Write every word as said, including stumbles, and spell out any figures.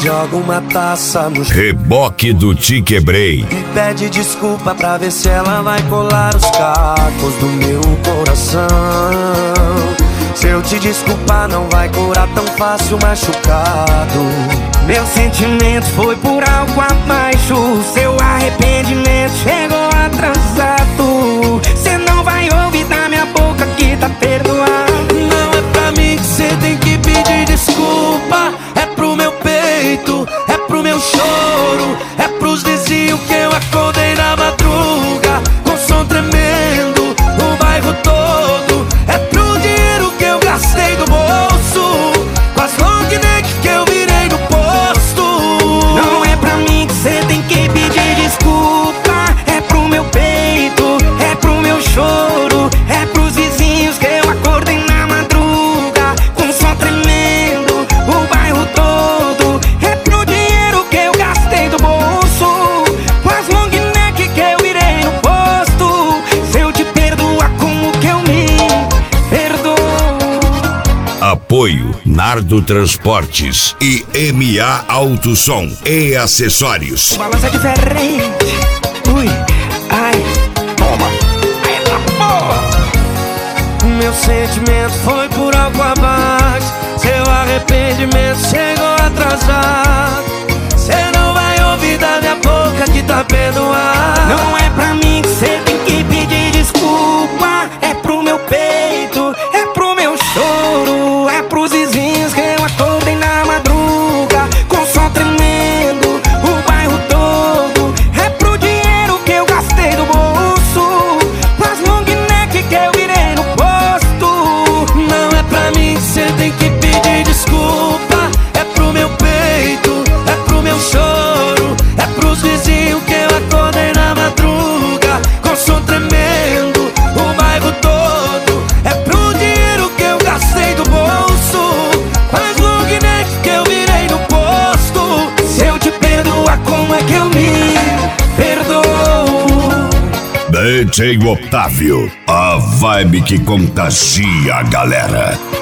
joga uma taça no chão. Reboque do Te Quebrei. E pede desculpa pra ver se ela vai colar os cacos do meu coração. Se eu te desculpar não vai curar tão fácil machucado. Meu sentimento foi por algo abaixo. Seu arrependimento chegou atrasado. Cê não vai ouvir da minha boca que tá perdoado. Não é pra mim que cê tem que pedir desculpa. É pro meu peito, é pro meu choro, é pros vizinhos que eu acordei na madruga com som tremendo, o bairro todo. É pro dinheiro que eu gastei do bolso, com as long neck que eu virei no posto. Não é pra mim que cê tem que pedir desculpa. É pro meu peito, é pro meu choro, é pros vizinhos que eu acordei na madruga com som tremendo, o bairro todo. É pro dinheiro que eu gastei do bolso, com as long neck que eu virei no posto. Se eu te perdoar, como que eu me perdoo? Apoio Nardo Transportes e M A Auto Som e Acessórios. O balanço é diferente. Ui, ai, toma. Ai, tá bom. Meu sentimento foi por algo abaixo. Seu arrependimento chegou atrasado. Cê não vai ouvir da minha boca que tá perdoado. Não é pra mim que cê tem que pedir desculpa. É pro meu peito, é pro meu choro, é pros vizinhos que eu acordei na madruga com som tremendo, o bairro todo. É pro dinheiro que eu gastei do bolso, com as long neck que eu virei no posto. Não é pra mim que cê tem que pedir desculpa. É pro meu peito, é pro meu choro, é pros vizinhos que eu acordei na madruga com som tremendo, o bairro todo. É pro dinheiro que eu gastei do bolso, com as long neck que eu virei no posto. Se eu te perdoar, como é que eu me perdoo? D J Otávio, a vibe que contagia a galera.